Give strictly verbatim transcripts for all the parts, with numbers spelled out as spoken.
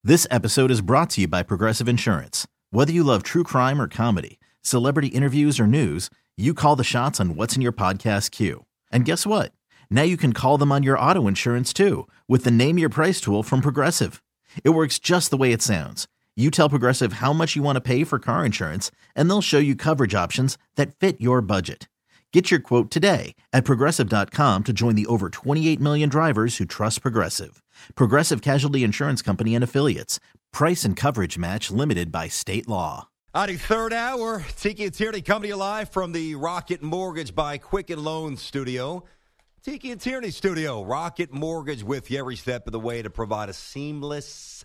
This episode is brought to you by Progressive Insurance. Whether you love true crime or comedy, celebrity interviews or news, you call the shots on what's in your podcast queue. And guess what? Now you can call them on your auto insurance too with the Name Your Price tool from Progressive. It works just the way it sounds. You tell Progressive how much you want to pay for car insurance, and they'll show you coverage options that fit your budget. Get your quote today at Progressive dot com to join the over twenty-eight million drivers who trust Progressive. Progressive Casualty Insurance Company and Affiliates. Price and coverage match limited by state law. On the third hour, Tiki and Tierney coming to you live from the Rocket Mortgage by Quicken Loans studio. Tiki and Tierney studio. Rocket Mortgage with you every step of the way to provide a seamless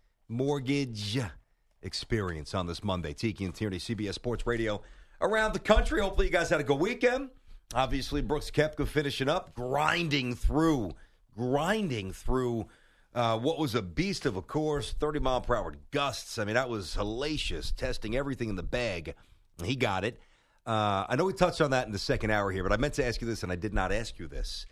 mortgage experience on this Monday. Tiki and Tierney, C B S Sports Radio. Around the country. Hopefully you guys had a good weekend. Obviously, Brooks Koepka finishing up, grinding through, grinding through uh, what was a beast of a course, thirty mile per hour gusts. I mean, that was hellacious, testing everything in the bag. He got it. Uh, I know we touched on that in the second hour here, but I meant to ask you this, and I did not ask you this.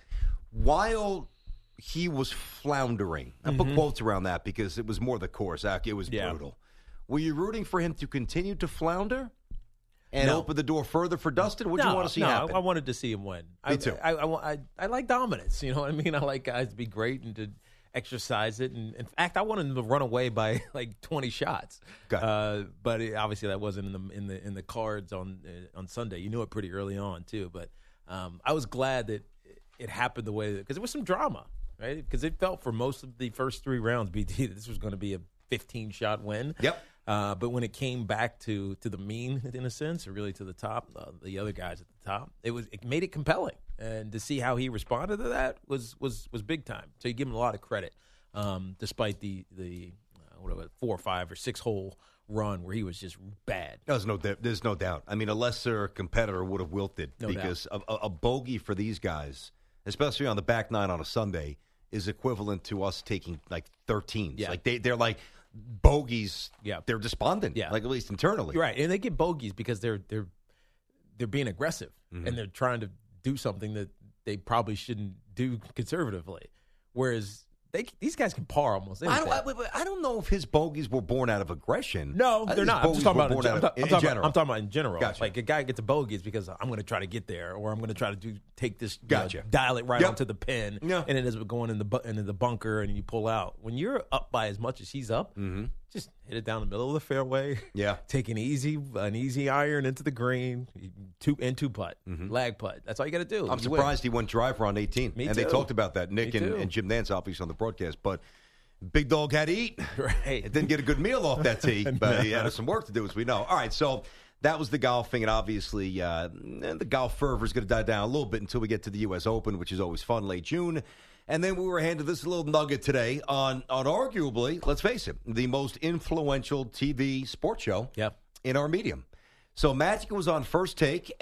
While he was floundering, I put mm-hmm. quotes around that because it was more the course. It was yeah. brutal. Were you rooting for him to continue to flounder? And no. open the door further for Dustin? What do no, you want to see no, happen? I wanted to see him win. Me I, too. I, I, I, I like dominance. You know what I mean? I like guys to be great and to exercise it. And in fact, I wanted him to run away by like twenty shots. Uh, but it, obviously, that wasn't in the in the in the cards on uh, on Sunday. You knew it pretty early on too. But um, I was glad that it happened the way that because there was some drama, right? Because it felt for most of the first three rounds, B T, this was going to be a fifteen shot win. Yep. Uh, but when it came back to, to the mean, in a sense, or really to the top, uh, the other guys at the top, it was it made it compelling. And to see how he responded to that was was, was big time. So you give him a lot of credit, um, despite the the uh, whatever four or five or six hole run where he was just bad. There's no there's no doubt. I mean, a lesser competitor would have wilted no because a, a, a bogey for these guys, especially on the back nine on a Sunday, is equivalent to us taking like thirteens. Yeah. Like they they're like. Bogeys, yeah, they're despondent, yeah, like at least internally, right? And they get bogeys because they're they're they're being aggressive mm-hmm. and they're trying to do something that they probably shouldn't do conservatively. Whereas they these guys can par almost anything. I don't, I, I don't know if his bogeys were born out of aggression. No, they're not. I'm just talking about in, of, I'm, in, I'm, talking general. about, I'm talking about in general. Gotcha. Like a guy gets a bogey is because I'm going to try to get there, or I'm going to try to do take this, gotcha. know, dial it right yep. onto the pin, yeah. and it is going in the bu- into the bunker, and you pull out. When you're up by as much as he's up. Mm-hmm. Just hit it down the middle of the fairway. Yeah, take an easy, an easy iron into the green, two and two putt, mm-hmm. lag putt. That's all you got to do. I'm you surprised win. he went driver on eighteen, Me and too. they talked about that. Nick and, and Jim Nance obviously on the broadcast, but Big Dog had to eat. Right, it didn't get a good meal off that tee, but no. he had some work to do, as we know. All right, so that was the golfing, and obviously uh, the golf fervor is going to die down a little bit until we get to the U S Open, which is always fun, late June. And then we were handed this little nugget today on, on arguably, let's face it, the most influential T V sports show yep. in our medium. So Magic was on First Take,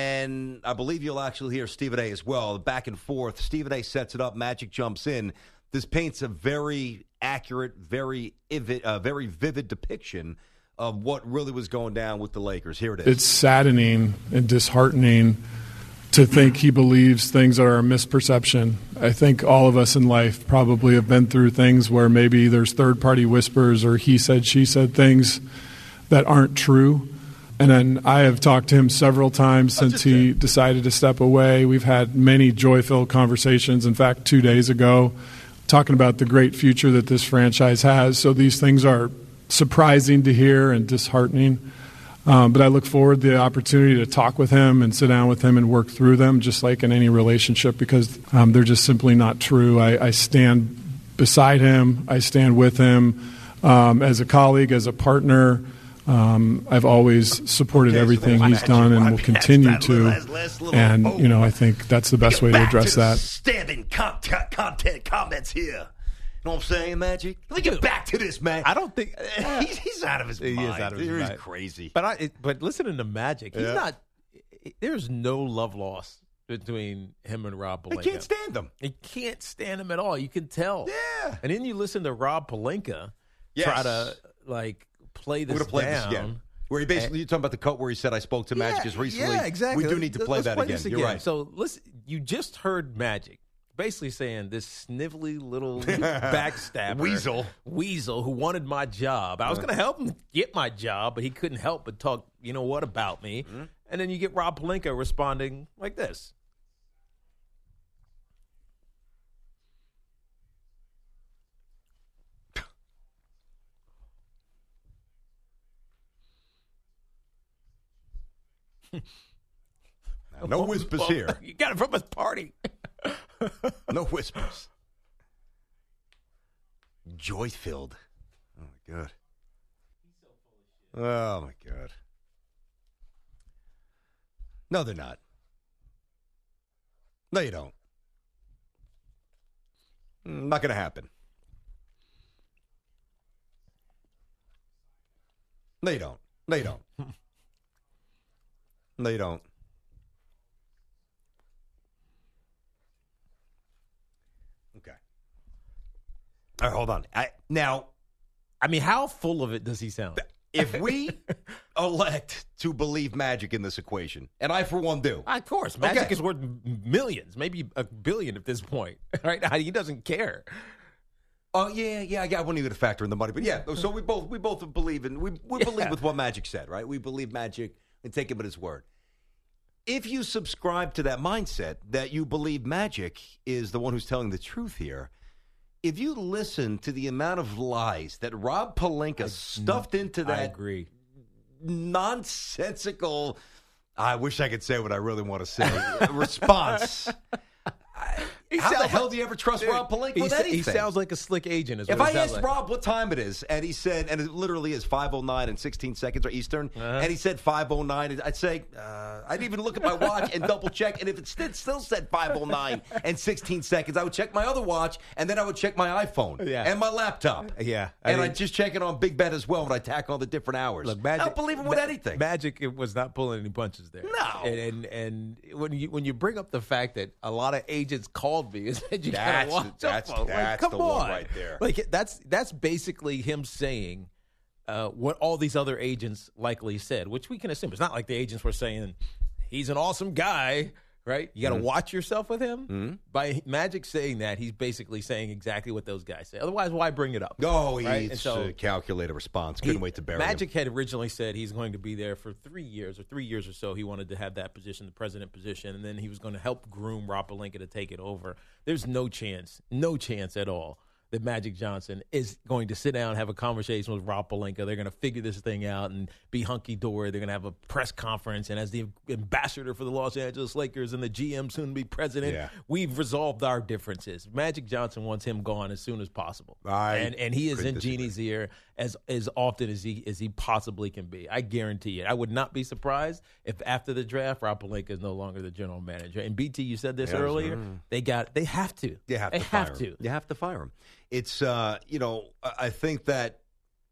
and I believe you'll actually hear Stephen A. as well. Back and forth. Stephen A. sets it up. Magic jumps in. This paints a very accurate, very vivid, uh, very vivid depiction of what really was going down with the Lakers. Here it is. It's saddening and disheartening to think he believes things are a misperception. I think all of us in life probably have been through things where maybe there's third-party whispers or he said, she said things that aren't true. And then I have talked to him several times since he decided to step away. We've had many joy-filled conversations. In fact, two days ago, talking about the great future that this franchise has. So these things are surprising to hear and disheartening. Um, but I look forward to the opportunity to talk with him and sit down with him and work through them, just like in any relationship, because um, they're just simply not true. I, I stand beside him. I stand with him um, as a colleague, as a partner. Um, I've always supported okay, everything so he's done and will continue to. Last, last and, oh. you know, I think that's the best way to address to that. Standing content, content comments here. You know what I'm saying, Magic? Let me get back to this, man. I don't think he's, he's out of his he mind. Is out of his He's mind. crazy. But I, it, but listening to Magic, he's yeah. not. There's no love lost between him and Rob Pelinka. I can't stand him. He can't stand him at all. You can tell. Yeah. And then you listen to Rob Pelinka yes. try to like play this We're gonna play down. This again. Where he basically, you're talking about the cut where he said, I spoke to Magic yeah, just recently. Yeah, exactly. We do need to play Let's that play again. This You're again. right. So listen, you just heard Magic basically saying this snivelly little backstabber. Weasel. Weasel who wanted my job. I was going to help him get my job, but he couldn't help but talk, you know what, about me. Mm-hmm. And then you get Rob Pelinka responding like this. No whispers here. You got it from his party. No whispers. Joy-filled. Oh, my God. Oh, my God. No, they're not. No, you don't. Not going to happen. No, you don't. No, you don't. No, you don't. Okay. All right, hold on. I, now, I mean, how full of it does he sound? If we elect to believe Magic in this equation, and I, for one, do. Of course. Magic okay. is worth millions, maybe a billion at this point. Right? He doesn't care. Oh, yeah, yeah, I wouldn't even factor in the money. But, yeah, so we both we both believe in, we, we yeah. believe with what Magic said, right? We believe Magic and take him at his word. If you subscribe to that mindset that you believe Magic is the one who's telling the truth here, if you listen to the amount of lies that Rob Pelinka I, stuffed into that I agree. nonsensical, I wish I could say what I really want to say, response. I, how the hell like, do you ever trust dude, Rob Pelinka with anything? He sounds like a slick agent. Is if what I asked like. Rob what time it is, and he said, and it literally is five oh nine and sixteen seconds or Eastern, uh-huh. and he said five oh nine, I'd say, uh, I'd even look at my watch and double check, and if it still, still said five oh nine and sixteen seconds, I would check my other watch, and then I would check my iPhone yeah. and my laptop. Yeah. I and I'd just check it on Big Ben as well when I tack all the different hours. Look, Magic, I don't believe him with ma- anything. Magic it was not pulling any punches there. No. And, and and when you when you bring up the fact that a lot of agents called me, is that you that's, gotta watch that's, up. That's like, the come one on. right there. Like that's that's basically him saying uh, what all these other agents likely said, which we can assume. It's not like the agents were saying he's an awesome guy. Right? You got to mm-hmm. watch yourself with him. Mm-hmm. By Magic saying that, he's basically saying exactly what those guys say. Otherwise, why bring it up? No, he's right? so, a calculated response. Couldn't he, wait to bury Magic him. had originally said he's going to be there for three years or three years or so. He wanted to have that position, the president position, and then he was going to help groom Rob Pelinka to take it over. There's no chance, no chance at all that Magic Johnson is going to sit down and have a conversation with Rob Pelinka. They're going to figure this thing out and be hunky-dory. They're going to have a press conference, and as the ambassador for the Los Angeles Lakers and the G M soon-to-be president, yeah. we've resolved our differences. Magic Johnson wants him gone as soon as possible. I and and he is in disagree. Jeannie's ear as as often as he as he possibly can be. I guarantee it. I would not be surprised if after the draft, Rob Pelinka is no longer the general manager. And B T, you said this yes, earlier. Mm. They got they have to. You have they to have fire to. him. You have to fire him. It's, uh, you know, I think that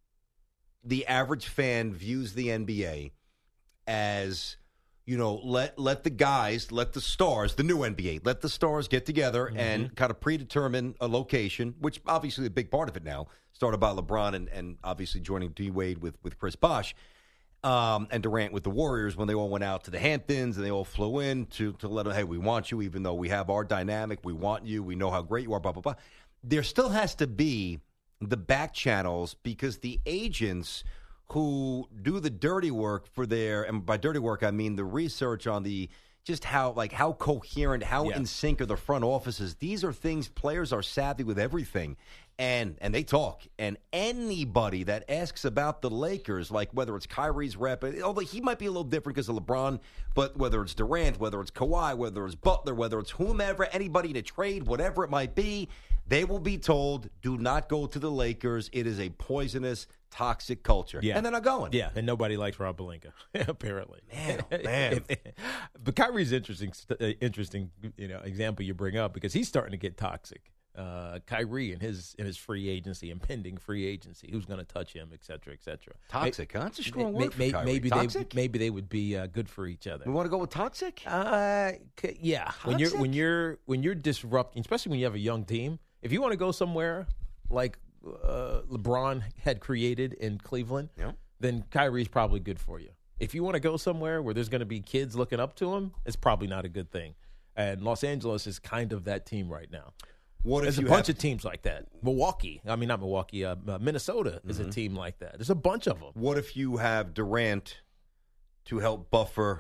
the average fan views the N B A as, you know, let let the guys, let the stars, the new N B A, let the stars get together mm-hmm. and kind of predetermine a location, which obviously a big part of it now, started by LeBron and, and obviously joining D-Wade with, with Chris Bosh um, and Durant with the Warriors when they all went out to the Hamptons and they all flew in to, to let them, hey, we want you, even though we have our dynamic, we want you, we know how great you are, blah, blah, blah. There still has to be the back channels because the agents who do the dirty work for their, and by dirty work I mean the research on the just how like how coherent, how yeah. in sync are the front offices. These are things players are savvy with everything. And and they talk. And anybody that asks about the Lakers, like whether it's Kyrie's rep, although he might be a little different because of LeBron, but whether it's Durant, whether it's Kawhi, whether it's Butler, whether it's whomever, anybody in a trade, whatever it might be, they will be told, do not go to the Lakers. It is a poisonous, toxic culture. Yeah. And they're not going. Yeah, and nobody likes Rob Pelinka, apparently. Man, oh, man. But Kyrie's interesting, interesting, you know, example you bring up because he's starting to get toxic. Uh, Kyrie and his in his free agency, impending free agency, who's going to touch him, et cetera, et cetera. Toxic, huh? That's a strong may, word for may, Kyrie. Maybe toxic? they maybe they would be uh, good for each other. We want to go with toxic? Uh, yeah. Toxic? When you're when you're when you're disrupting, especially when you have a young team. If you want to go somewhere like uh, LeBron had created in Cleveland, yeah. then Kyrie's probably good for you. If you want to go somewhere where there's going to be kids looking up to him, it's probably not a good thing. And Los Angeles is kind of that team right now. What if There's a you bunch have, of teams like that. Milwaukee, I mean, not Milwaukee, uh, uh, Minnesota mm-hmm. is a team like that. There's a bunch of them. What if you have Durant to help buffer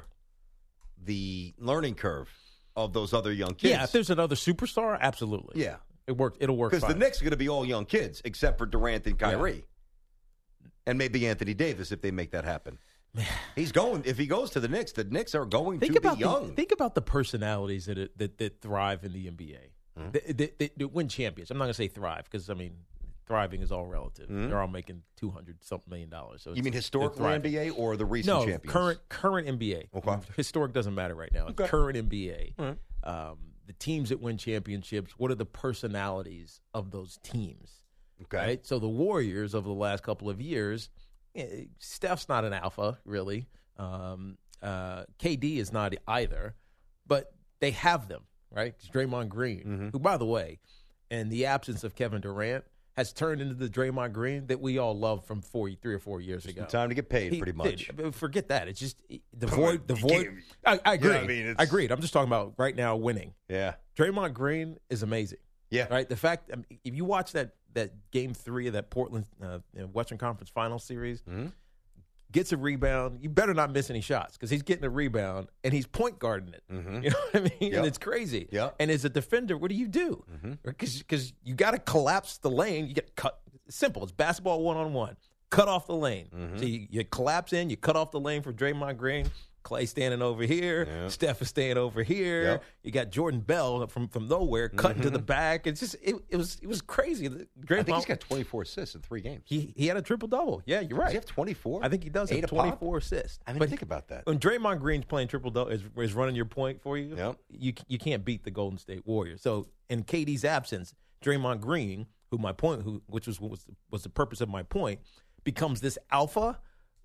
the learning curve of those other young kids? Yeah, if there's another superstar, absolutely. Yeah. It worked. It'll work Because fine. the Knicks are going to be all young kids, except for Durant and Kyrie. Yeah. And maybe Anthony Davis if they make that happen. He's going. If he goes to the Knicks, the Knicks are going think to about be young. The, think about the personalities that it, that, that thrive in the N B A. Mm-hmm. They, they, they, they win champions. I'm not going to say thrive because, I mean, thriving is all relative. Mm-hmm. They're all making two hundred something million dollars. So you mean historical N B A or the recent no, champions? No, current, current N B A. Okay. Historic doesn't matter right now. Okay. Current N B A. Mm-hmm. Um, the teams that win championships, what are the personalities of those teams? Okay. Right? So the Warriors over the last couple of years, eh, Steph's not an alpha, really. Um, uh, K D is not either, but they have them, right? It's Draymond Green, mm-hmm. who, by the way, in the absence of Kevin Durant, has turned into the Draymond Green that we all loved from four, three or four years just ago. Time to get paid, he, pretty much. Dude, forget that. It's just the void. The void. I, I agree. Yeah, I, mean, I agreed. I'm just talking about right now winning. Yeah. Draymond Green is amazing. Yeah. Right. The fact, I mean, if you watch that that game three of that Portland uh, Western Conference Final Series. Mm-hmm. Gets a rebound. You better not miss any shots because he's getting a rebound and he's point guarding it. Mm-hmm. You know what I mean? Yep. And it's crazy. Yep. And as a defender, what do you do? Because mm-hmm. you got to collapse the lane. You get cut. It's simple. It's basketball one on one. Cut off the lane. Mm-hmm. So you, you collapse in. You cut off the lane for Draymond Green. Clay standing over here. Yep. Steph is staying over here. Yep. You got Jordan Bell from, from nowhere cutting mm-hmm. to the back. It's just it, it was it was crazy. Draymond, I think he's got twenty-four assists in three games. He he had a triple double. Yeah, you're right. Does he have twenty-four? I think he does Eight have twenty-four assists. I mean, but think about that. When Draymond Green's playing triple double is, is running your point for you. Yep. You you can't beat the Golden State Warriors. So in K D's absence, Draymond Green, who my point, who which was was was the purpose of my point, becomes this alpha.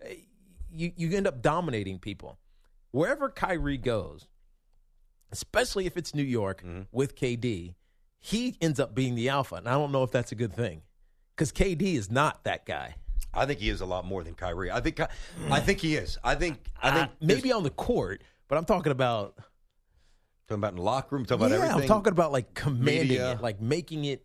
You you end up dominating people. Wherever Kyrie goes, especially if it's New York mm-hmm. with K D, he ends up being the alpha. And I don't know if that's a good thing because K D is not that guy. I think he is a lot more than Kyrie. I think I think he is. I think I think uh, maybe on the court, but I'm talking about talking about in the locker room, talking yeah, about everything. I'm talking about like commanding media. it, like making it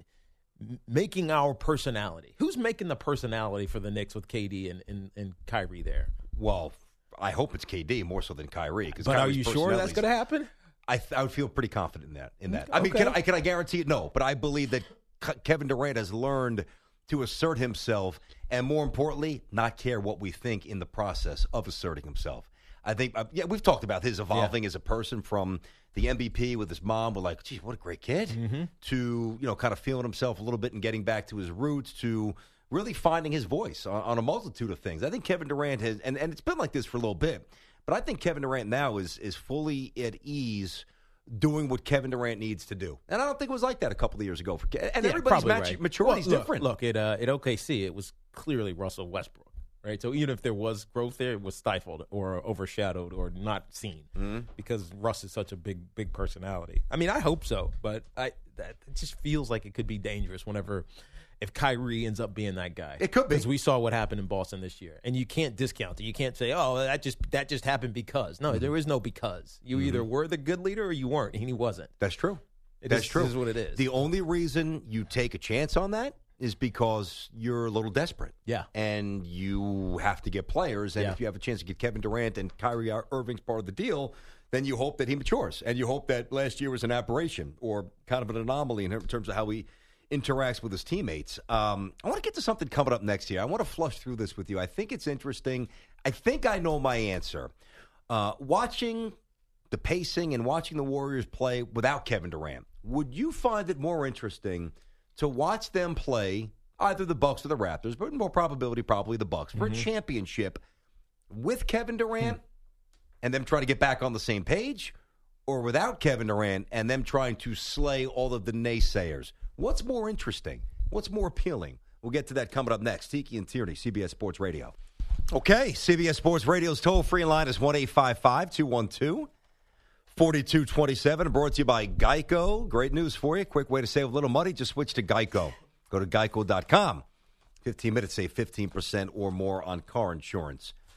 making our personality. Who's making the personality for the Knicks with K D and, and, and Kyrie there? Well, I hope it's K D more so than Kyrie. But Kyrie's are you sure that's going to happen? I th- I would feel pretty confident in that. In that, Okay. I mean, can I can I guarantee it? No, but I believe that K- Kevin Durant has learned to assert himself, and more importantly, not care what we think in the process of asserting himself. I think, uh, yeah, we've talked about his evolving yeah. as a person from the M V P with his mom. We're like, geez, what a great kid. Mm-hmm. To you know, kind of feeling himself a little bit and getting back to his roots. To really finding his voice on, on a multitude of things. I think Kevin Durant has, and, and it's been like this for a little bit, but I think Kevin Durant now is is fully at ease doing what Kevin Durant needs to do. And I don't think it was like that a couple of years ago. For And yeah, everybody's match, right. maturity is well, different. Look, at, uh, at O K C, it was clearly Russell Westbrook, right? So even if there was growth there, it was stifled or overshadowed or not seen mm-hmm. because Russ is such a big, big personality. I mean, I hope so, but I that it just feels like it could be dangerous whenever – if Kyrie ends up being that guy. It could be. Because we saw what happened in Boston this year. And you can't discount it. You can't say, oh, that just that just happened because. No, mm-hmm. there is no because. You mm-hmm. either were the good leader or you weren't, and he wasn't. That's true. It That's is, true. This is what it is. The only reason you take a chance on that is because you're a little desperate. Yeah. And you have to get players. And yeah. if you have a chance to get Kevin Durant and Kyrie Irving's part of the deal, then you hope that he matures. And you hope that last year was an aberration or kind of an anomaly in terms of how he interacts with his teammates. Um, I want to get to something coming up next year. I want to flush through this with you. I think it's interesting. I think I know my answer. Uh, watching the pacing and watching the Warriors play without Kevin Durant, would you find it more interesting to watch them play either the Bucks or the Raptors, but more probability probably the Bucks, for mm-hmm. a championship with Kevin Durant mm-hmm. and them trying to get back on the same page, or without Kevin Durant and them trying to slay all of the naysayers? What's more interesting? What's more appealing? We'll get to that coming up next. Tiki and Tierney, C B S Sports Radio. Okay, C B S Sports Radio's toll-free line is one eight five five, two one two, four two two seven. Brought to you by Geico. Great news for you. Quick way to save a little money. Just switch to Geico. Go to geico dot com. fifteen minutes, save fifteen percent or more on car insurance.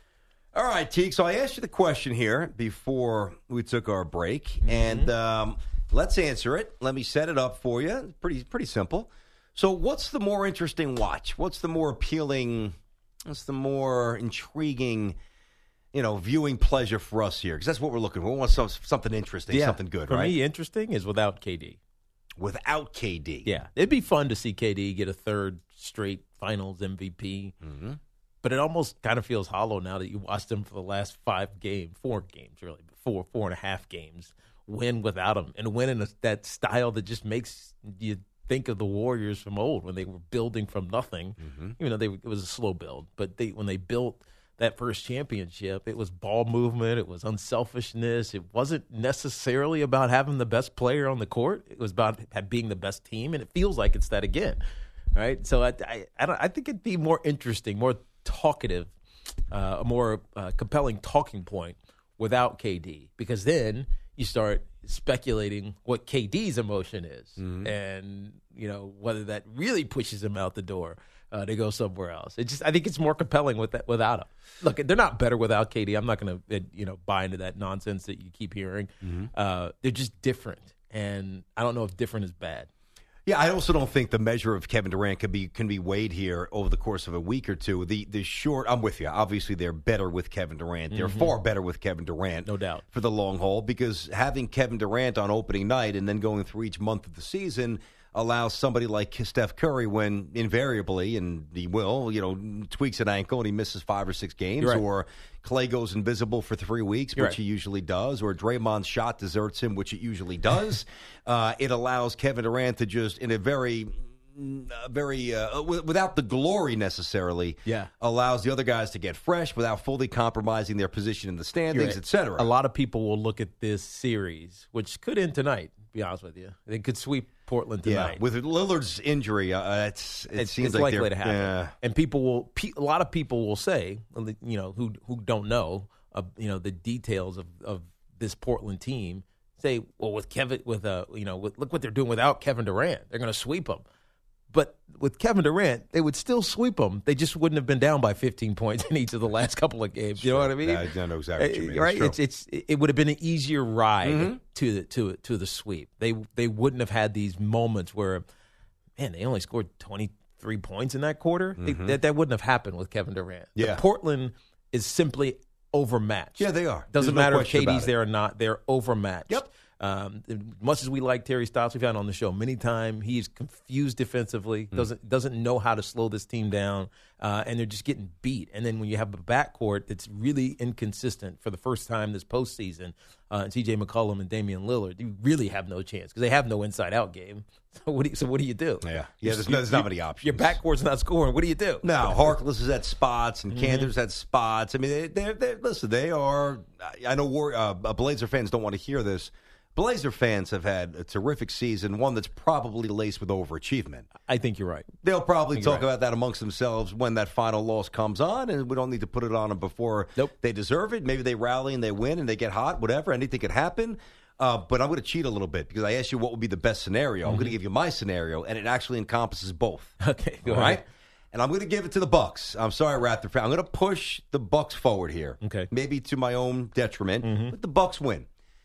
All right, Teague. So I asked you the question here before we took our break, mm-hmm. and um, let's answer it. Let me set it up for you. Pretty, pretty simple. So, what's the more interesting watch? What's the more appealing? What's the more intriguing? You know, viewing pleasure for us here, because that's what we're looking for. We want some, something interesting, yeah. something good, for right? For me, interesting is without K D. Without K D, yeah, it'd be fun to see K D get a third straight Finals M V P. Mm-hmm. But it almost kind of feels hollow now that you watched him for the last five games, four games really, four, four and a half games, win without him, and win in a, that style that just makes you think of the Warriors from old when they were building from nothing. Mm-hmm. Even though they, it was a slow build, but they when they built that first championship, it was ball movement, it was unselfishness. It wasn't necessarily about having the best player on the court. It was about being the best team, and it feels like it's that again, right? So I, I, I, don't, I think it'd be more interesting, more talkative, uh, a more uh, compelling talking point without K D, because then you start speculating what K D's emotion is, mm-hmm. and you know whether that really pushes him out the door uh, to go somewhere else. It just I think it's more compelling with that, without him. Look, they're not better without K D. I'm not going to you know buy into that nonsense that you keep hearing. Mm-hmm. Uh, they're just different, and I don't know if different is bad. Yeah, I also don't think the measure of Kevin Durant can be can be weighed here over the course of a week or two. The the short, I'm with you. Obviously, they're better with Kevin Durant. They're mm-hmm. far better with Kevin Durant, no doubt, for the long haul. Because having Kevin Durant on opening night and then going through each month of the season allows somebody like Steph Curry, when invariably, and he will, you know, tweaks an ankle and he misses five or six games, right. or Clay goes invisible for three weeks, You're which right. he usually does, or Draymond's shot deserts him, which it usually does. uh, it allows Kevin Durant to just, in a very, uh, very, uh, w- without the glory necessarily, yeah. allows the other guys to get fresh without fully compromising their position in the standings, right. et cetera. A lot of people will look at this series, which could end tonight, to be honest with you. They could sweep Portland tonight. Yeah, with Lillard's injury, uh, it's, it it's, seems it's like likely they're, to happen. Uh, and people will, pe- a lot of people will say, you know, who who don't know, uh, you know, the details of, of this Portland team, say, well, with Kevin, with uh, you know, with, look what they're doing without Kevin Durant. They're going to sweep them. But with Kevin Durant, they would still sweep them. They just wouldn't have been down by fifteen points in each of the last couple of games. You know what I mean? I know exactly what you mean. Right? It's, it's it's it would have been an easier ride mm-hmm. to the to to the sweep. They they wouldn't have had these moments where, man, they only scored twenty-three points in that quarter. Mm-hmm. They, that that wouldn't have happened with Kevin Durant. Yeah, the Portland is simply overmatched. Yeah, they are. Doesn't There's matter no if K D's it. there or not. They're overmatched. Yep. Um, much as we like Terry Stotts, we've had on the show many times, he's confused defensively, mm. doesn't doesn't know how to slow this team down, uh, and they're just getting beat. And then when you have a backcourt that's really inconsistent for the first time this postseason, uh, and C J McCollum and Damian Lillard, you really have no chance because they have no inside-out game. So what do you, so what do you do? Yeah, yeah. There's, no, there's not many options. Your backcourt's not scoring. What do you do? No, Harkless is at spots and mm-hmm. Cantor's at spots. I mean, they, they're, they're, listen, they are. I know War, uh, Blazer fans don't want to hear this. Blazer fans have had a terrific season, one that's probably laced with overachievement. I think you're right. They'll probably talk right. about that amongst themselves when that final loss comes on, and we don't need to put it on them before nope. they deserve it. Maybe they rally and they win and they get hot, whatever. Anything could happen. Uh, but I'm going to cheat a little bit because I asked you what would be the best scenario. Mm-hmm. I'm going to give you my scenario, and it actually encompasss both. Okay, go All ahead. right? And I'm going to give it to the Bucks. I'm sorry, Raptor fan. I'm going to push the Bucks forward here. Okay. Maybe to my own detriment, mm-hmm. but the Bucks win.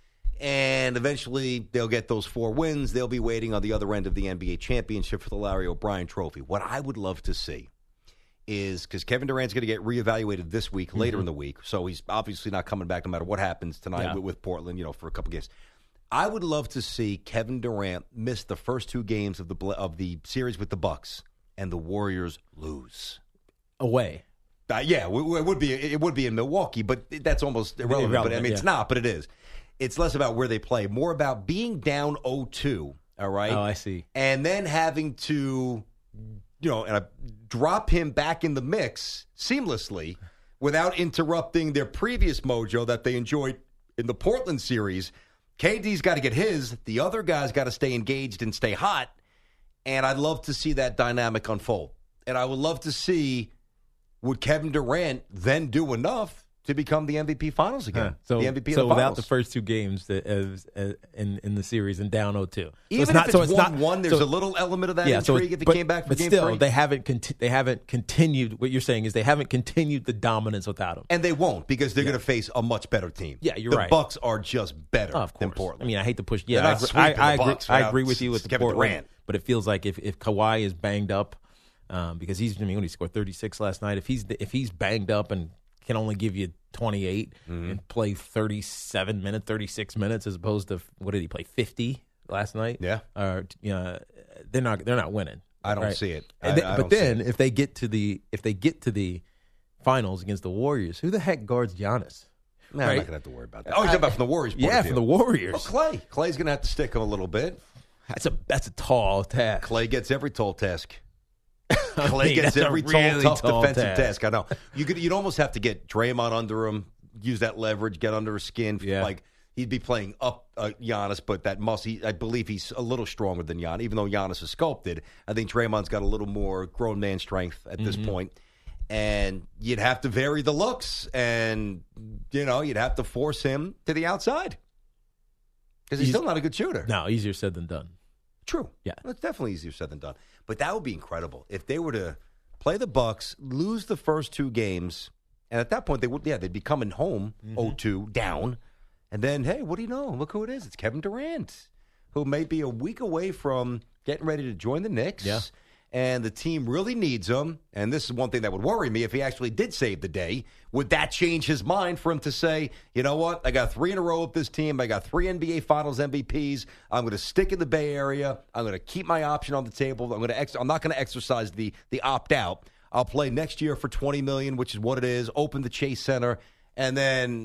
And eventually they'll get those four wins. They'll be waiting on the other end of the N B A championship for the Larry O'Brien trophy. What I would love to see is, because Kevin Durant's going to get reevaluated this week, mm-hmm. later in the week, so he's obviously not coming back no matter what happens tonight yeah. with, with Portland, you know, for a couple games. I would love to see Kevin Durant miss the first two games of the of the series with the Bucks and the Warriors lose. Away. Uh, yeah, it would be it would be in Milwaukee, but that's almost irrelevant. irrelevant but I mean, yeah. it's not, but it is. It's less about where they play, more about being down oh two, all right? Oh, I see. And then having to, you know, uh, drop him back in the mix seamlessly without interrupting their previous mojo that they enjoyed in the Portland series. K D's got to get his. The other guy's got to stay engaged and stay hot. And I'd love to see that dynamic unfold. And I would love to see, would Kevin Durant then do enough to become the M V P finals again. Huh. So, the M V P so of the without finals. the first two games that, as, as, in in the series and down oh two. So Even it's not, if so it's it's one not, one, there's so, a little element of that yeah, intrigue so if it but, came back for but game still, three. they haven't conti- they haven't continued. What you're saying is they haven't continued the dominance without him. And they won't because they're Yeah. going to face a much better team. Yeah, you're the right. The Bucks are just better Oh, of course. than Portland. I mean, I hate to push. Yeah, They're I not agree, sweeping I, I the agree, Bucks I without agree with you with the Kevin Portland. Durant. But it feels like if, if Kawhi is banged up, um, because he's I mean, when he scored thirty-six last night, if he's if he's banged up and can only give you twenty-eight Mm-hmm. and play thirty-seven minutes, thirty-six minutes, as opposed to what did he play fifty last night? Yeah. or you know, they're not they're not winning. I don't right? see it. And I- then- I but don't see then it. if they get to the if they get to the finals against the Warriors, who the heck guards Giannis? Nah, I'm right? not going to have to worry about that. Oh, you're talking about from the Warriors' point Yeah, of view. from the Warriors. Well, Clay. Clay's going to have to stick him a little bit. That's a that's a tall task. Clay gets every tall task. I Clay mean, gets that's a every tall, really tough tall defensive task. task. I know. You could, you'd almost have to get Draymond under him, use that leverage, get under his skin. Yeah. Like he'd be playing up uh, Giannis, but that must. He, I believe he's a little stronger than Giannis, even though Giannis is sculpted. I think Draymond's got a little more grown man strength at this Mm-hmm. point. And you'd have to vary the looks, and you know you'd have to force him to the outside because he's, He's- still not a good shooter. No, easier said than done. True. Yeah. Well, it's definitely easier said than done. But that would be incredible if they were to play the Bucks, lose the first two games, and at that point they would yeah, they'd be coming home oh two down. And then, hey, what do you know? Look who it is. It's Kevin Durant, who may be a week away from getting ready to join the Knicks. Yeah. And the team really needs him. And this is one thing that would worry me if he actually did save the day. Would that change his mind for him to say, you know what? I got three in a row with this team. I got three N B A Finals M V Ps. I'm going to stick in the Bay Area. I'm going to keep my option on the table. I'm going to. Ex- I'm not going to exercise the the opt out. I'll play next year for twenty million dollars, which is what it is. Open the Chase Center, and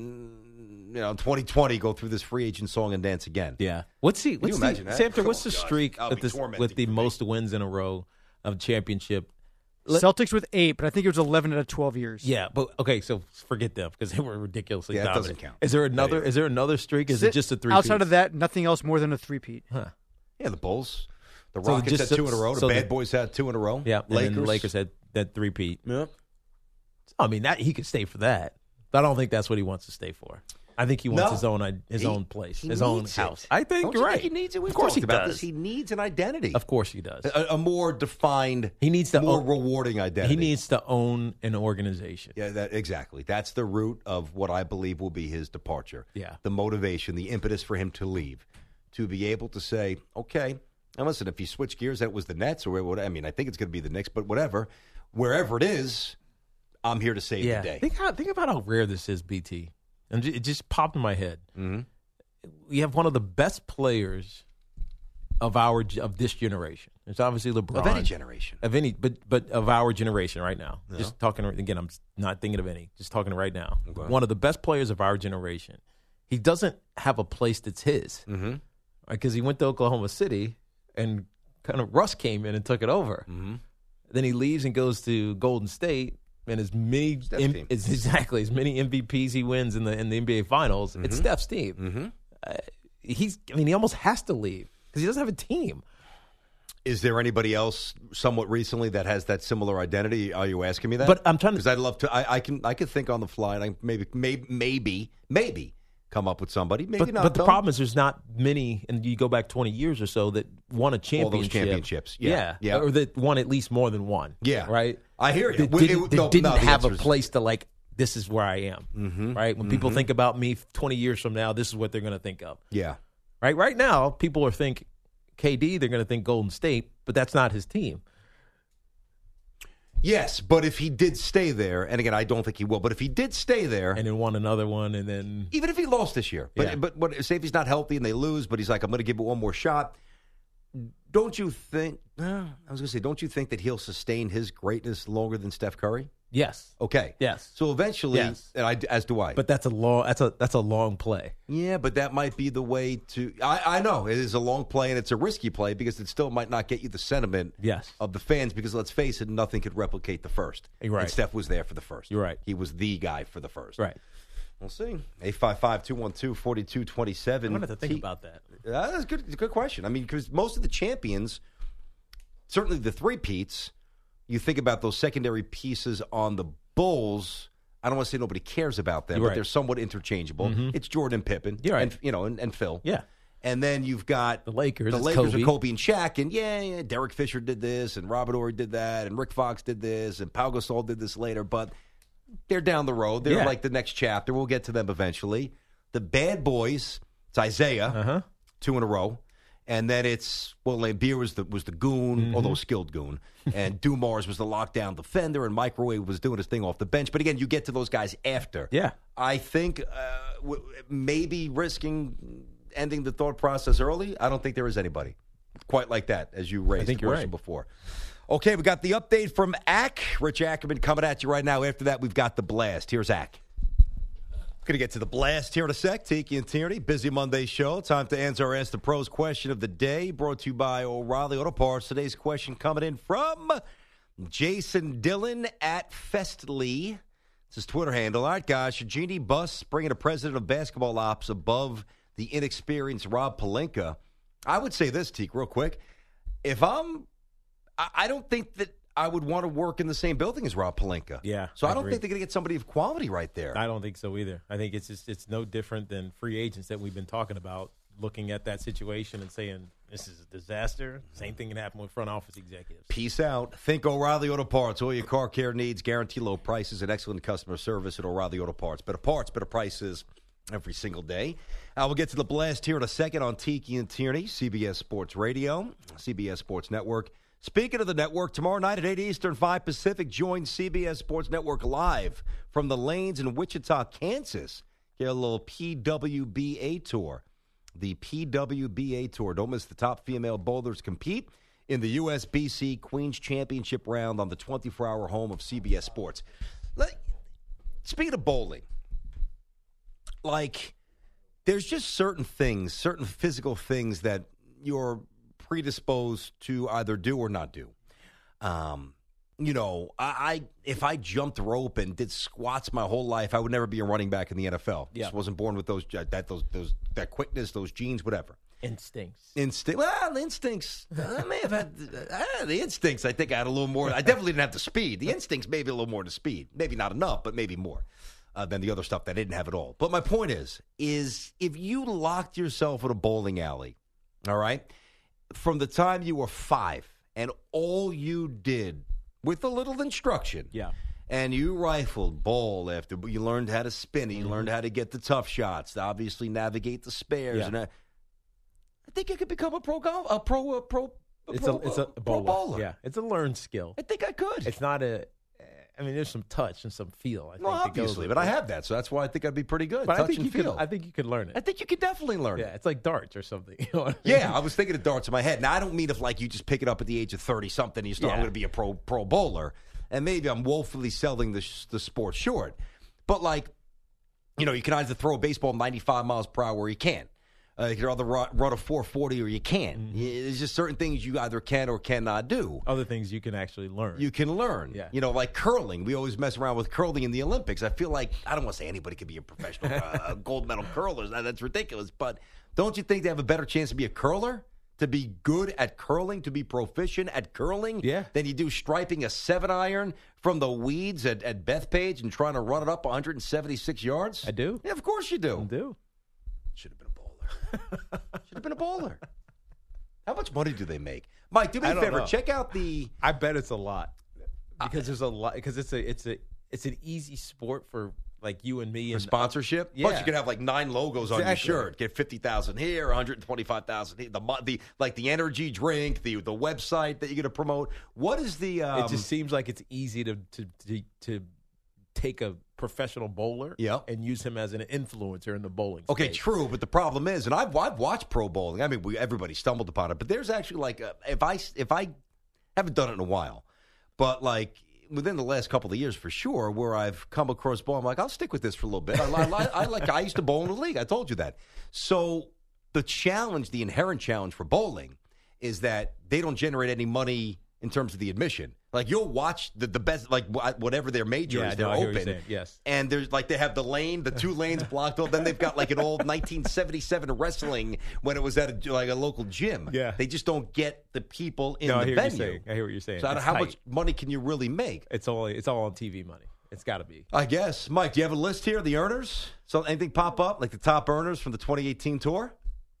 then you know, twenty twenty go through this free agent song and dance again. Yeah. What's the what's you the imagine that? Samter, what's Oh, the gosh. streak That'll with be this tormenting with the for me. most wins in a row of championship? Let- Celtics with eight, but I think it was eleven out of twelve years. Yeah, but okay, so forget them because they were ridiculously Yeah, it dominant. doesn't count. Is there another? either. Is there another streak? Is it just a three? Outside of that, nothing else more than a three-peat. Huh. Yeah, the Bulls. The So Rockets just- had two in a row. The so Bad the- Boys had two in a row. Yeah, and Lakers. then the Lakers had that three peat. Yeah. I mean, that he could stay for that. But I don't think that's what he wants to stay for. I think he wants No. his own his He- own place, he his own needs house. it. I think Don't you're you right. think he needs it? We've of course talked he about does. this. He needs an identity. Of course he does. A, a more defined, He needs to more own- rewarding identity. He needs to own an organization. Yeah, that exactly. That's the root of what I believe will be his departure. Yeah. The motivation, the impetus for him to leave, to be able to say, okay, and listen, if you switch gears, that was the Nets or what? I mean, I think it's going to be the Knicks, but whatever, wherever it is, I'm here to save Yeah. the day. Think how, think about how rare this is, B T. And it just popped in my head. Mm-hmm. We have one of the best players of our of this generation. It's obviously LeBron Of any generation. of any, but but of our generation right now. Just talking again, I'm not thinking of any. Just talking right now. Okay. One of the best players of our generation. He doesn't have a place that's his, Mm-hmm. because he went to Oklahoma City and kind of Russ came in and took it over. Mm-hmm. Then he leaves and goes to Golden State, and as many Steph's M- team. as exactly as many M V Ps he wins in the in the N B A Finals, it's Steph's team. Mm-hmm. Uh, he's, I mean, he almost has to leave because he doesn't have a team. Is there anybody else somewhat recently that has that similar identity? Are you asking me that? But I'm trying to- because I'd love to. I, I can. I could think on the fly, and I maybe, maybe, maybe, maybe come up with somebody. Maybe But, not. but the though. problem is, there's not many, and you go back twenty years or so that won a championship. those championships. Yeah. Yeah. or that won at least more than one. Yeah. right. I hear you. That Well, didn't, it- that no, didn't no, the have a answer is- place to like. This is where I am. Mm-hmm. Right. When people think about me twenty years from now, this is what they're going to think of. Yeah. Right. Right now, people are think K D. They're going to think Golden State, but that's not his team. Yes, but if he did stay there, and again, I don't think he will, but if he did stay there, And then won another one, and then even if he lost this year, but Yeah. but, but say if he's not healthy and they lose, but he's like, I'm going to give it one more shot. Don't you think? Uh, I was going to say, don't you think that he'll sustain his greatness longer than Steph Curry? yes, Okay. Yes. So eventually, Yes. and I, as do I. but that's a long. That's a that's a long play. yeah, but that might be the way to. I, I know it is a long play and it's a risky play because it still might not get you the sentiment Yes. of the fans. Because let's face it, nothing could replicate the first. You're right. And Steph was there for the first. You're right. He was the guy for the first. Right. We'll see. eight five five, two one two, four two two seven. I'm going to have to think about that. Uh, that's good. It's a good question. I mean, because most of the champions, certainly the three-peats, you think about those secondary pieces on the Bulls, I don't want to say nobody cares about them, You're but right. they're somewhat interchangeable. Mm-hmm. It's Jordan and Pippen, You're right. and you know, and, and Phil. Yeah. And then you've got The Lakers, The it's Lakers Kobe. are Kobe and Shaq, and yeah, yeah, Derek Fisher did this, and Robert Horry did that, and Rick Fox did this, and Pau Gasol did this later. But they're down the road. They're Yeah. like the next chapter. We'll get to them eventually. The bad boys. It's Isaiah, Uh-huh. two in a row. And then it's, well, Lambeer was the was the goon, Mm-hmm. although skilled goon. And Dumars was the lockdown defender, and Microwave was doing his thing off the bench. But again, you get to those guys after. Yeah. I think uh, w- maybe risking ending the thought process early. I don't think there is anybody quite like that, as you raised think the you're question right. before. Okay, we got the update from Ack. Rich Ackerman coming at you right now. After that, we've got the blast. Here's Ack. Going to get to the blast here in a sec. Tiki and Tierney, busy Monday show. Time to answer our Ask the Pros question of the day, brought to you by O'Reilly Auto Parts. Today's question coming in from Jason Dillon at Festly. It's his Twitter handle. All right, guys, should Jeannie Buss bringing a president of basketball ops above the inexperienced Rob Pelinka? I would say this, Teak, real quick. If I'm, I, I don't think that I would want to work in the same building as Rob Pelinka. Yeah, So I, I don't agree. think they're going to get somebody of quality right there. I don't think so either. I think it's just it's no different than free agents that we've been talking about, looking at that situation and saying this is a disaster. Same thing can happen with front office executives. Peace out. Think O'Reilly Auto Parts. All your car care needs, guarantee low prices, and excellent customer service at O'Reilly Auto Parts. Better parts, better prices every single day. Uh, we'll get to the blast here in a second on Tiki and Tierney, C B S Sports Radio, C B S Sports Network. Speaking of the network, tomorrow night at eight Eastern, five Pacific, join C B S Sports Network live from the lanes in Wichita, Kansas. Get a little P W B A tour. The P W B A tour. Don't miss the top female bowlers compete in the U S B C Queens Championship round on the twenty-four hour home of C B S Sports. Let, speaking of bowling, like, there's just certain things, certain physical things that you're predisposed to either do or not do. Um, you know, I, I if I jumped rope and did squats my whole life, I would never be a running back in the N F L. Yeah. Just wasn't born with those that those those that quickness, those genes, whatever. Instincts. Instinct. Well, the instincts. I may have had uh, the instincts. I think I had a little more. I definitely didn't have the speed. The instincts maybe a little more to speed. Maybe not enough, but maybe more uh, than the other stuff that I didn't have at all. But my point is, is if you locked yourself in a bowling alley, all right, from the time you were five, and all you did with a little instruction, Yeah. and you rifled ball after you learned how to spin it, you Mm-hmm. learned how to get the tough shots, to obviously navigate the spares, Yeah. and uh, I think you could become a pro golf, a pro, a pro, a It's pro, a it's a pro bowler. bowler. Yeah, it's a learned skill. I think I could. It's not a. I mean, there's some touch and some feel. I think well, that goes obviously, with but I it. have that, so that's why I think I'd be pretty good. But Touch I think and you feel. could. I think you could learn it. I think you could definitely learn Yeah, it. it's like darts or something. You know what I mean? Yeah, I was thinking of darts in my head. Now, I don't mean if, like, you just pick it up at the age of thirty something and you start, Yeah. I'm going to be a pro pro bowler, and maybe I'm woefully selling the, the sport short. But, like, you know, you can either throw a baseball ninety-five miles per hour or you can't. Uh, you can either run, run a four forty or you can't. Mm-hmm. Yeah, there's just certain things you either can or cannot do. Other things you can actually learn. You can learn. Yeah. You know, like curling. We always mess around with curling in the Olympics. I feel like, I don't want to say anybody could be a professional uh, gold medal curler. That- That's ridiculous. But don't you think they have a better chance to be a curler? To be good at curling, to be proficient at curling? Yeah. Than you do striping a seven iron from the weeds at, at Bethpage and trying to run it up one hundred seventy-six yards? I do. Yeah, of course you do. I do. Should have been a bowler. Should have been a bowler. How much money do they make? Mike, do me I a don't favor. know. Check out the... I bet it's a lot because there's a lot because it's a it's a it's an easy sport for like you and me For and sponsorship? Yeah. Plus, you could have like nine logos on your Exactly. shirt. Get fifty thousand here, one hundred twenty-five thousand here. The, mo- the like the energy drink, the the website that you're going to promote. What is the? Um, it just seems like it's easy to to to, to take a professional bowler Yep. and use him as an influencer in the bowling okay, space. true, but the problem is, and I've I've watched pro bowling. I mean, we, everybody stumbled upon it, but there's actually like a, if I if I haven't done it in a while, but like. Within the last couple of years, for sure, where I've come across ball, I'm like, I'll stick with this for a little bit. I, I, I, I like. I used to bowl in the league. I told you that. So the challenge, the inherent challenge for bowling, is that they don't generate any money in terms of the admission. Like you'll watch the, the best, like wh- whatever their major Yeah, is, no, they're I hear what open. you're saying. Yes. And there's like they have the lane, the two lanes blocked off. Then they've got like an old nineteen seventy-seven wrestling when it was at a, like a local gym. Yeah. They just don't get the people in No, I the hear what you're venue. saying. I hear what you're saying. So I don't It's know how tight. much money can you really make? It's all it's all on T V money. It's got to be. I guess. Mike, do you have a list here, the earners? So anything pop up, like the top earners from the twenty eighteen tour?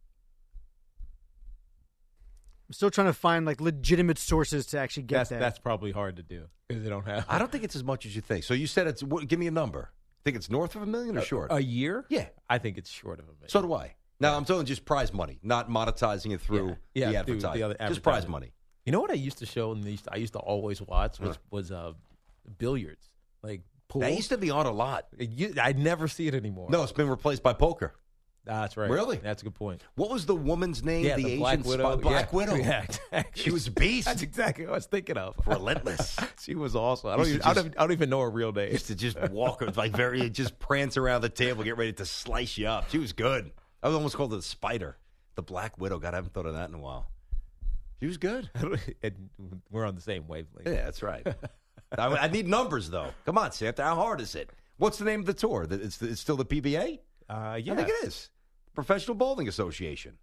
I'm still trying to find like legitimate sources to actually get That's, that. that's probably hard to do because they don't have. I don't think it's as much as you think. So you said it's, what, give me a number. Think it's north of a million or short? A, a year? Yeah. I think it's short of a million. So do I. Now, I'm talking just prize money, not monetizing it through Yeah. the Yeah, through advertising. the other Just prize advertising. money. You know what I used to show and I used to always watch was Huh. was uh, billiards, like pool. That used to be on a lot. You, I never see it anymore. No, it's been replaced by poker. That's right. Really? That's a good point. What was the woman's name? Yeah, the, the Asian Black Widow. spy- Black yeah. Widow. Yeah, exactly. She was a beast. That's exactly what I was thinking of. Relentless. She was awesome. I don't, Used even, to I, just- don't, I don't even know her real name. Used to just walk, like very, just prance around the table, get ready to slice you up. She was good. I was almost called her the spider. The Black Widow. God, I haven't thought of that in a while. She was good. And we're on the same wavelength. Yeah, that's right. I, I need numbers, though. Come on, Santa. How hard is it? What's the name of the tour? It's, it's still the P B A? Uh, yeah. I think it is. Professional Bowling Association.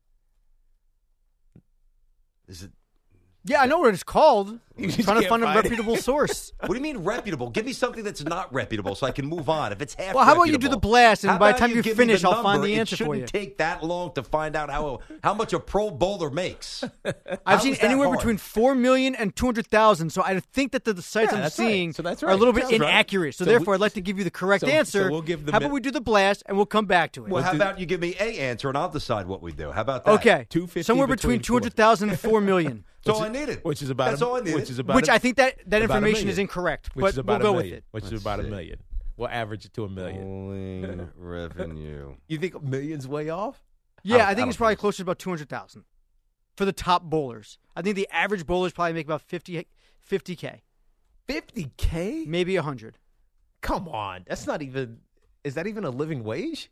Is it? Yeah, I know what it's called. You I'm just trying to can't find a find it. reputable source. What do you mean reputable? Give me something that's not reputable so I can move on. If it's half Well, how about you do reputable, the blast, and how by the about time you give me finish, the I'll find number? the answer It for shouldn't you. take that long to find out how how much a pro bowler makes. I've How seen is that anywhere hard? between four million and two hundred thousand. So I think that the, the sites Yeah, I'm that's right. seeing So that's are right. a little bit Sounds right. inaccurate. So, So therefore, we- I'd like to give you the correct so- so answer. we'll give the how mi- about we do the blast and we'll come back to it? Well, how do- about you give me a answer and I'll decide what we do? How about that? Okay, two fifty somewhere between between two hundred thousand and four million. That's all I needed. Which is about That's a, all I needed. Which is about Which I I think that that about a information is million. incorrect, which but is about we'll a go with million, it. Which is Let's about see. a million. We'll average it to a million. Bowling revenue. You think a million's way off? Yeah, I- I I think it's don't probably think so. closer to about two hundred thousand for the top bowlers. I think the average bowlers probably make about fifty K, fifty K? maybe one hundred. Come on. That's not even, is that even a living wage?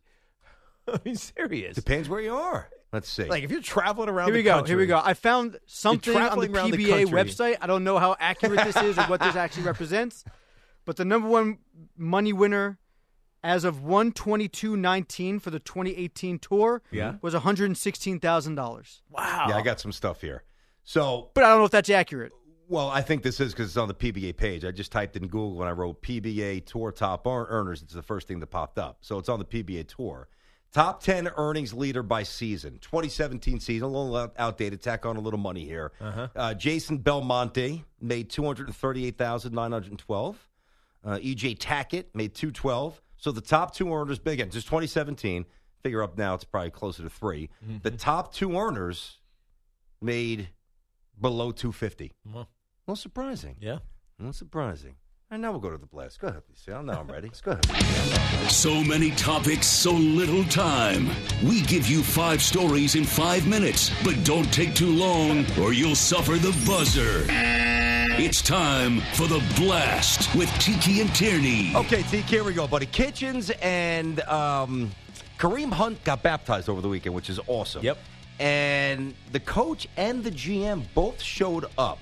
I mean, serious. Depends where you are. Let's see. Like if you're traveling around Here we the go. country. Here we go. I found something on the traveling around the P B A country. website. I don't know how accurate this is or what this actually represents, but the number one money winner as of one twenty-two nineteen for the twenty eighteen tour Yeah. was one hundred sixteen thousand dollars. Wow. yeah, I got some stuff here. So, But I don't know if that's accurate. well, I think this is because it's on the P B A page. I just typed in Google and I wrote P B A Tour Top ear- Earners. It's the first thing that popped up. So it's on the P B A Tour. Top ten earnings leader by season. twenty seventeen season, a little out- outdated. Tack on a little money here. Uh-huh. Uh, Jason Belmonte made two hundred thirty-eight thousand nine hundred twelve. Uh, E J Tackett made two hundred twelve. So the top two earners, big again, just twenty seventeen. Figure up now it's probably closer to three. Mm-hmm. The top two earners made below two hundred fifty. Well, Well, surprising. yeah. Well, surprising. And now we'll go to the blast. Go ahead, Lucille. Now I'm ready. Go ahead. So many topics, so little time. We give you five stories in five minutes, but don't take too long or you'll suffer the buzzer. It's time for the blast with Tiki and Tierney. Okay, T, here we go, buddy. Kitchens and um, Kareem Hunt got baptized over the weekend, which is awesome. Yep. And the coach and the G M both showed up.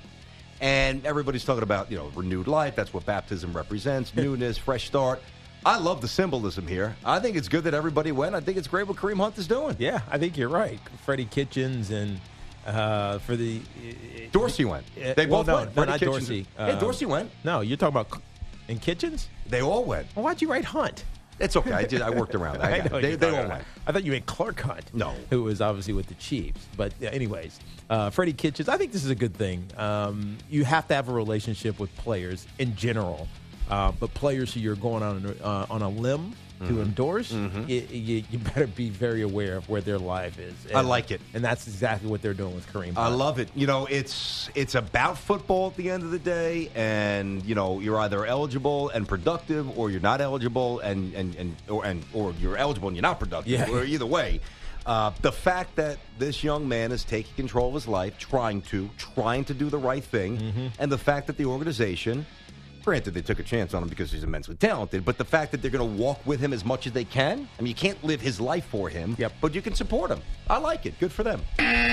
And everybody's talking about, you know, renewed life. That's what baptism represents, newness, fresh start. I love the symbolism here. I think it's good that everybody went. I think it's great what Kareem Hunt is doing. Yeah, I think you're right. Freddie Kitchens and uh, for the Dorsey went. Uh, They well, both no, went. no, Freddie not Kitchens- Dorsey. Yeah, Um, Dorsey went. No, you're talking about in Kitchens. They all went. Well, why'd you write Hunt? It's okay. I did. I worked around that. I got it. what They, you're they talking all about. went. I thought you meant Clark Hunt. No. Who was obviously with the Chiefs. But yeah, anyways, uh, Freddie Kitchens, I think this is a good thing. Um, you have to have a relationship with players in general. Uh, but players who you're going on uh, on a limb to endorse, Mm-hmm. you, you, you better be very aware of where their life is. I And- like it. And that's exactly what they're doing with Kareem I Hunt. love it. You know, it's it's about football at the end of the day, and you know, you're either eligible and productive, or you're not eligible and and and or and or you're eligible and you're not productive. Yeah. Or either way, uh, the fact that this young man is taking control of his life, trying to trying to do the right thing, Mm-hmm. and the fact that the organization. Granted, they took a chance on him because he's immensely talented, but the fact that they're going to walk with him as much as they can, I mean, you can't live his life for him, Yep. but you can support him. I like it. Good for them.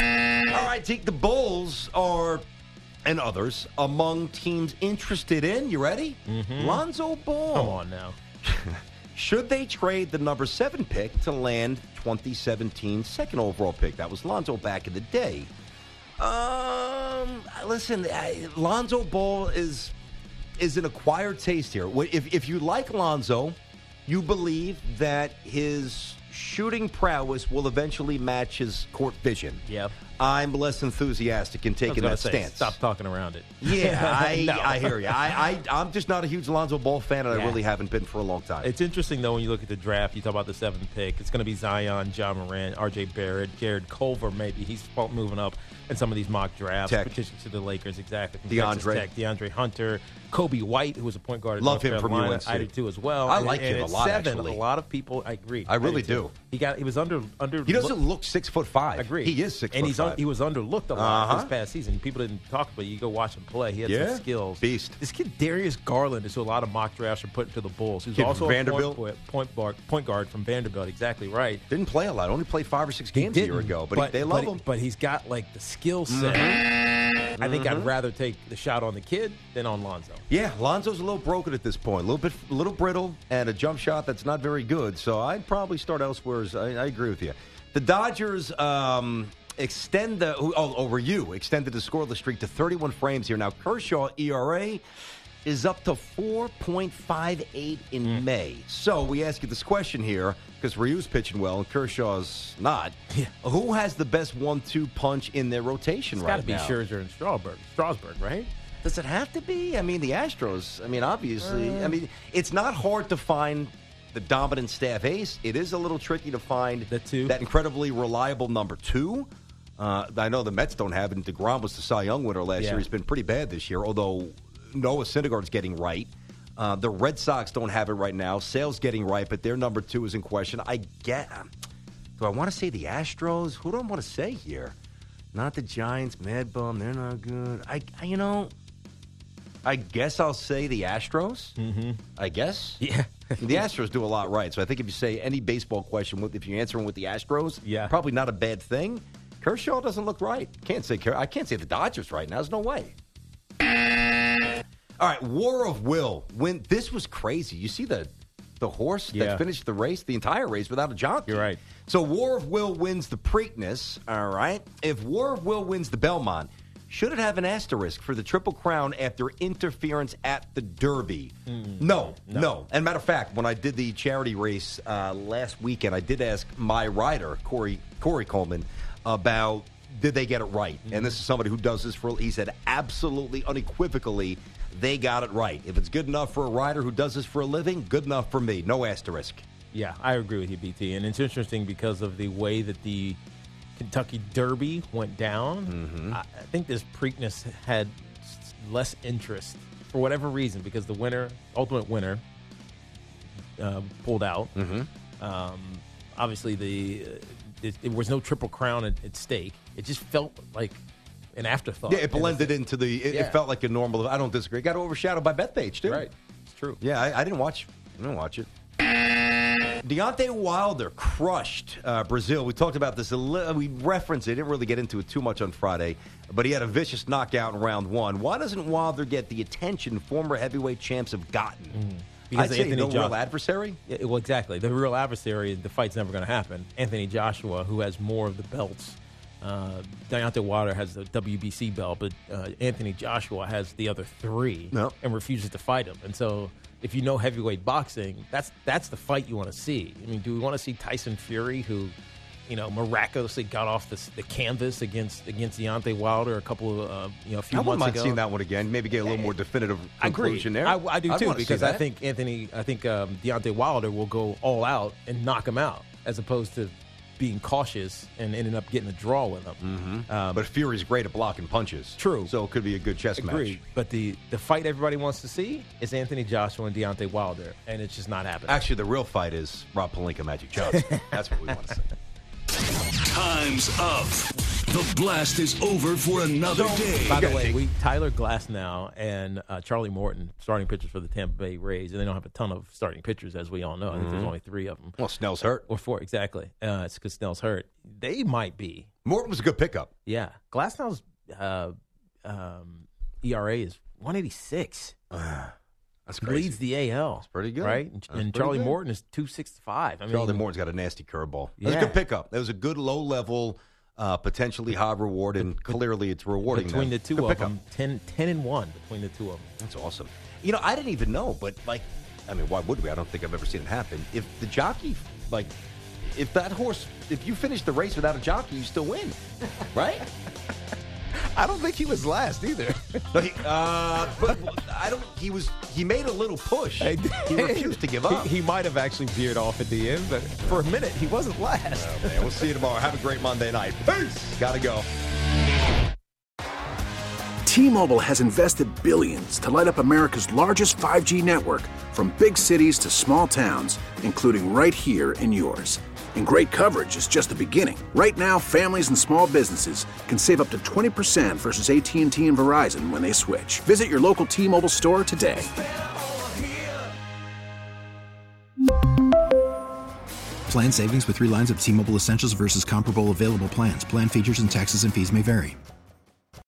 All right, Zeke, the Bulls are, and others, among teams interested in, you ready? Mm-hmm. Lonzo Ball. Come on now. Should they trade the number seven pick to land twenty seventeen second overall pick? That was Lonzo back in the day. Um, listen, I, Lonzo Ball is... is an acquired taste here. If if you like Lonzo, you believe that his shooting prowess will eventually match his court vision. Yep. I'm less enthusiastic in taking that say, stance. Stop talking around it. Yeah, I, no. I hear you. I, I, I'm just not a huge Lonzo Ball fan, and yeah. I really haven't been for a long time. It's interesting, though, when you look at the draft, you talk about the seventh pick. It's going to be Zion, John Morant, R J Barrett, Jared Culver, maybe. He's moving up in some of these mock drafts. Tech. Petitions to the Lakers, exactly. From DeAndre. Tech, DeAndre Hunter, Kobe White, who was a point guard at Love North him Carolina. from U N C. I do, too, as well. I and, like and him a at lot, seven, actually. A lot of people, I agree. I really I do. do. He got. He was under. under He doesn't look six foot five. I agree. He is six and foot he's five. Un, he was underlooked a lot uh-huh. this past season. People didn't talk about it. You go watch him play. He had yeah. some skills. Beast. This kid, Darius Garland, is who a lot of mock drafts are putting to the Bulls. He's Kid also from a Vanderbilt? point, point, bar, point guard from Vanderbilt. Exactly right. Didn't play a lot. Only played five or six games a year ago. But, but he, they love but, him. But he's got, like, the skill set. Mm-hmm. I think mm-hmm. I'd rather take the shot on the kid than on Lonzo. Yeah, Lonzo's a little broken at this point. A little bit, a little brittle, and a jump shot that's not very good. So I'd probably start elsewhere. I, I agree with you. The Dodgers um, extend the oh over you extended the scoreless streak to thirty-one frames here. Now Kershaw E R A is up to four point five eight in mm. May. So we ask you this question here because Ryu's pitching well and Kershaw's not. Yeah. Who has the best one two punch in their rotation it's right now? It's got to be Scherzer and Strasburg. Strasburg, right? Does it have to be? I mean, the Astros. I mean, obviously. Uh, I mean, it's not hard to find the dominant staff ace. It is a little tricky to find the two. that incredibly reliable number two. Uh, I know the Mets don't have it, and DeGrom was the Cy Young winner last yeah. year. He's been pretty bad this year, although Noah Syndergaard's getting right. Uh, the Red Sox don't have it right now. Sale's getting right, but their number two is in question. I get. Um, do I want to say the Astros? Who do I want to say here? Not the Giants. Mad Bum. They're not good. I, I you know. I guess I'll say the Astros. Mm-hmm. I guess. Yeah. The Astros do a lot right. So I think if you say any baseball question, if you answer them with the Astros, yeah. probably not a bad thing. Kershaw doesn't look right. Can't say I can't say the Dodgers right now. There's no way. All right, War of Will. When this was crazy. You see the the horse yeah. that finished the race, the entire race without a jockey. You're right. So War of Will wins the Preakness. All right. If War of Will wins the Belmont, should it have an asterisk for the Triple Crown after interference at the Derby? Mm. No, no, no. And matter of fact, when I did the charity race uh, last weekend, I did ask my rider, Corey Corey Coleman, about did they get it right? Mm. And this is somebody who does this for, he said absolutely, unequivocally, they got it right. If it's good enough for a rider who does this for a living, good enough for me. No asterisk. Yeah, I agree with you, B T. And it's interesting because of the way that the Kentucky Derby went down. Mm-hmm. I think this Preakness had less interest for whatever reason because the winner, ultimate winner, uh, pulled out. Mm-hmm. Um, obviously, the uh, it, it was no Triple Crown at, at stake. It just felt like an afterthought. Yeah, it blended into the. It, yeah. it felt like a normal. I don't disagree. It got overshadowed by Bethpage too. Right, it's true. Yeah, I, I didn't watch. I didn't watch it. Deontay Wilder crushed uh, Brazil. We talked about this. A li- we referenced it. Didn't really get into it too much on Friday, but he had a vicious knockout in round one. Why doesn't Wilder get the attention former heavyweight champs have gotten? Mm. Because I'd say Anthony no Joshua, real adversary? Yeah, well, exactly. The real adversary, the fight's never going to happen. Anthony Joshua, who has more of the belts. Uh, Deontay Wilder has the W B C belt, but uh, Anthony Joshua has the other three no. and refuses to fight him. And so if you know heavyweight boxing, that's that's the fight you want to see. I mean, do we want to see Tyson Fury, who, you know, miraculously got off the, the canvas against against Deontay Wilder a couple of, uh, you know, a few I months wouldn't ago? mind seeing that one again. Maybe get a little more definitive conclusion there. I, I do I'd too, because I that. think Anthony, I think um, Deontay Wilder will go all out and knock him out, as opposed to being cautious and ending up getting a draw with him. Mm-hmm. Um, but Fury's great at blocking punches. True. So it could be a good chess Agreed. match. But the, the fight everybody wants to see is Anthony Joshua and Deontay Wilder, and it's just not happening. Actually, the real fight is Rob Pelinka, Magic Johnson. That's what we want to see. Time's up. The blast is over for another So, day. by the way, we Tyler Glasnow and uh, Charlie Morton starting pitchers for the Tampa Bay Rays, and they don't have a ton of starting pitchers, as we all know. I think Mm-hmm. there's only three of them. Well, Snell's hurt. Or four, exactly. Uh, it's because Snell's hurt. They might be. Morton was a good pickup. Yeah. Glasnow's uh, um, E R A is one eighty-six. That's crazy. Leads the A L. That's pretty good. Right? That's and pretty Charlie good. Morton is two sixty-five. I mean, Charlie Morton's got a nasty curveball. That was Yeah. a good pickup. That was a good low-level, uh, potentially high reward, and clearly it's rewarding between them. the two Good of pickup. them, ten, ten and one between the two of them. That's awesome. You know, I didn't even know, but, like, I mean, why would we? I don't think I've ever seen it happen. If the jockey, like, if that horse, if you finish the race without a jockey, you still win, right? I don't think he was last either. No, he, uh, but I don't. He was. He made a little push. He refused to give up. He, he might have actually veered off at the end, but for a minute he wasn't last. Oh, man, we'll see you tomorrow. Have a great Monday night. Peace. Gotta go. T-Mobile has invested billions to light up America's largest five G network, from big cities to small towns, including right here in yours. And great coverage is just the beginning. Right now, families and small businesses can save up to twenty percent versus A T and T and Verizon when they switch. Visit your local T-Mobile store today. Plan savings with three lines of T-Mobile Essentials versus comparable available plans. Plan features and taxes and fees may vary.